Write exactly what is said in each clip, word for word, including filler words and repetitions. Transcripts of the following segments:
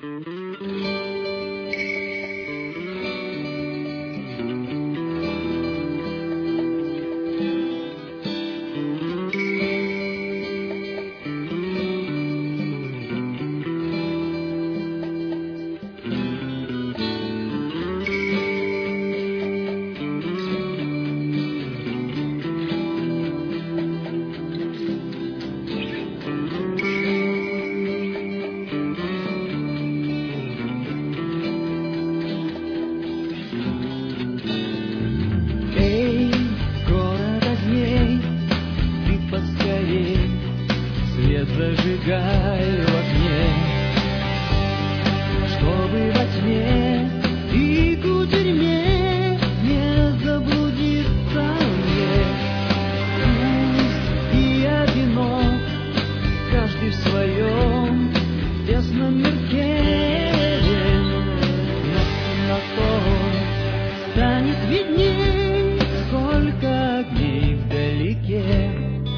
Зажигай в окне, чтобы во тьме и кутерьме не заблудиться мне. Пусть и одинок, каждый в своем тесном мирке, над темнотой станет видней, сколько огней вдалеке.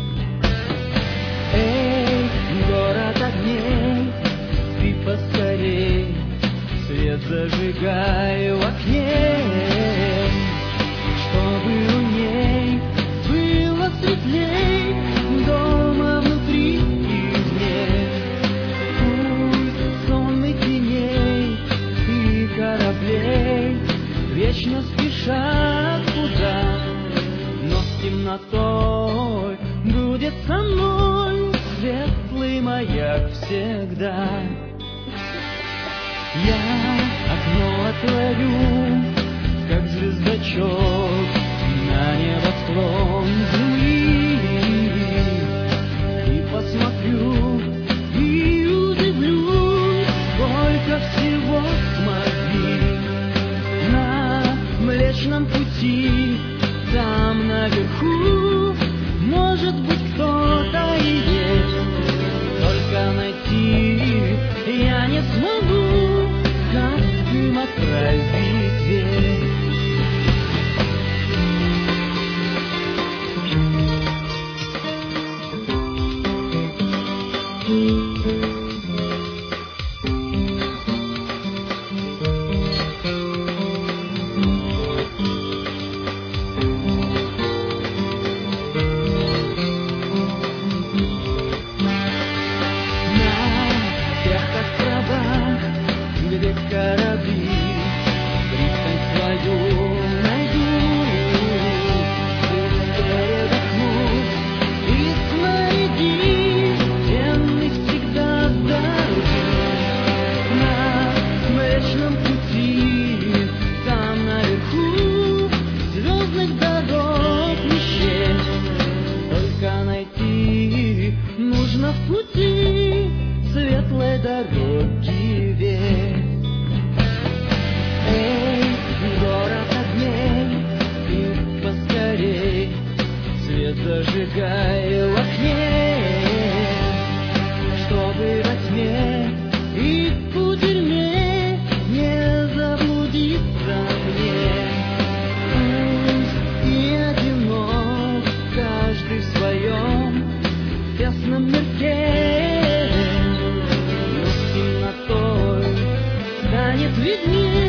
Поскорей свет зажигай в окне, чтобы у ней было светлей дома внутри и вне. Путь сонных теней и кораблей вечно спешат куда, но с темнотой будет со мной светлый маяк всегда. Я окно отворю, как звездочет на небосклон земли, и посмотрю, и удивлюсь, сколько всего смогли на Млечном Пути. Там наверху, может быть, кто-то и есть, только найти я не смогу. Как им отправить весть? Корабли, пристань свою найду, передохну и снаряди темных всегда дорожу. На Млечном Пути, там наверху, звездных дорог не счесть, только найти нужно в пути светлой дороги весть. Зажигай в окне, чтобы во тьме и в кутерьме не заблудиться мне. Пусть и одинок, каждый в своем тесном мирке, но с темнотой станет виднее.